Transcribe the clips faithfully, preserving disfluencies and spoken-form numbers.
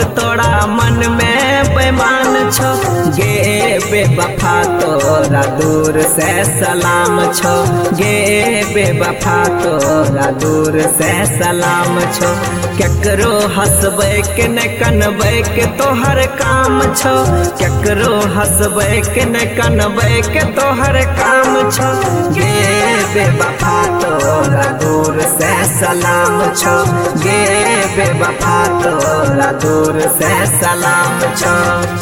तोड़ा मन में बेमान छो गे बेवफा तोरा दूर से सलाम छो गे बेवफा तोरा दूर से सलाम छो केकरो हंसबे के न कनबे के तोहर काम छो केकरो हंसबे के न कनबे के तोहर काम छो गे बेवफा तोरा दूर से सलाम छो गे बेवफा तोरा दूर से सलाम छो।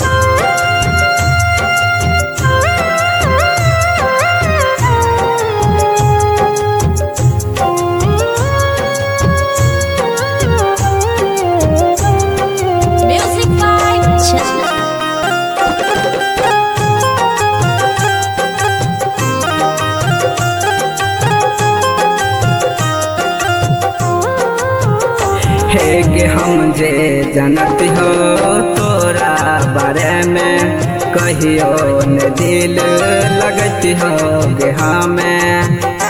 हे गे हम जे जानती हो तोरा बारे में कहियो न दिल लगती हो गे हमें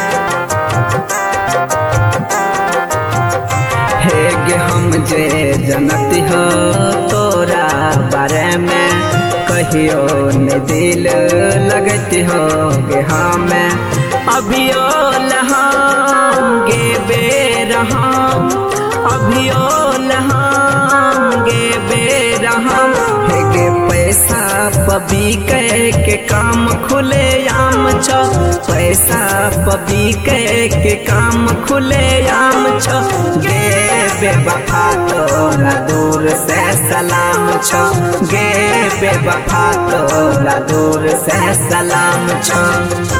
हे गे हम जे जानती हो तोरा बारे में कहियो न दिल लगती हो गे हमें अभियो लहाम गे बेरहम अभियो लहांगे बेरहम हे गे पैसा पबी के, के काम खुले आम छो पैसा पबी के, के काम खुले आम छो गे बेवफा तोरा दूर से सलाम छो गे बेवफा तोरा दूर से सलाम छो।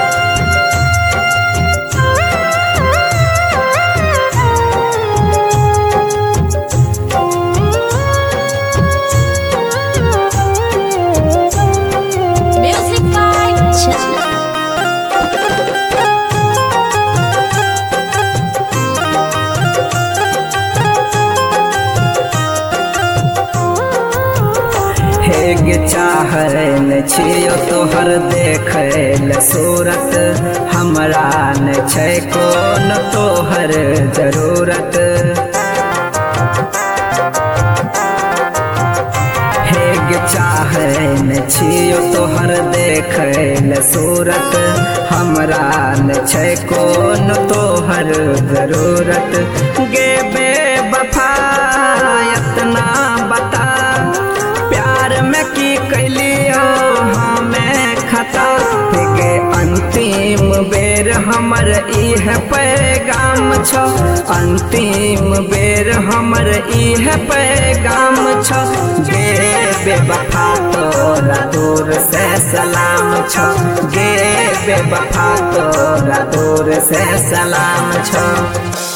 हेगे चाहल छियो तोहर देखल सूरत हमरा न छै कोन तोहर जरूरत हेगे चाहल छियो तोहर देखल सूरत हमरा न छै कोन तोहर जरूरत गे बेवफा इतना बता प्यार में की कैलियो हमें खता गे अंतिम बेर हमर इह पैगाम छो अंतिम बेर हमर इह पैगाम छो गे बेवफा तोरा दूर से सलाम छो गे बेवफा तोरा दूर से सलाम छो।